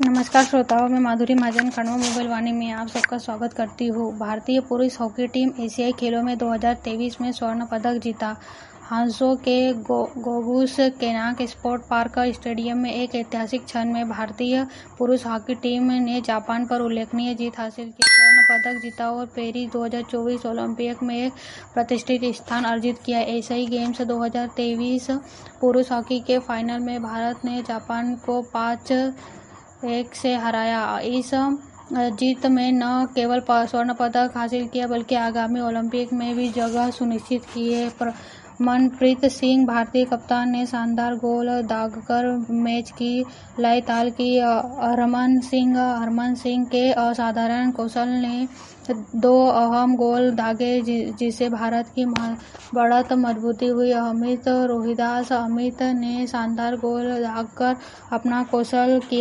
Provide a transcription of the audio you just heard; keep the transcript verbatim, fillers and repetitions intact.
नमस्कार श्रोताओं, मैं माधुरी महाजन खंडवा मोबाइल वाणी में आप सबका स्वागत करती हूँ। भारतीय पुरुष हॉकी टीम एशियाई खेलों में दो हज़ार तेईस में स्वर्ण पदक जीता। हांसो के गो, Gongshu canal sport park stadium में एक ऐतिहासिक क्षण में भारतीय पुरुष हॉकी टीम ने जापान पर उल्लेखनीय जीत हासिल की, स्वर्ण पदक जीता और पेरिस दो हज़ार चौबीस ओलंपिक में एक प्रतिष्ठित स्थान अर्जित किया। एशियाई गेम्स दो हज़ार तेईस पुरुष हॉकी के फाइनल में भारत ने जापान को पाँच एक से हराया। इस जीत में न केवल स्वर्ण पदक हासिल किया बल्कि आगामी ओलंपिक में भी जगह सुनिश्चित की है। मनप्रीत सिंह भारतीय कप्तान ने शानदार गोल दागकर मैच की लय ताल की। हरमन सिंह हरमन सिंह के असाधारण कौशल ने दो अहम गोल दागे, जिससे भारत की बढ़त मजबूती हुई। अमित रोहिदास अमित ने शानदार गोल दागकर अपना कौशल किया।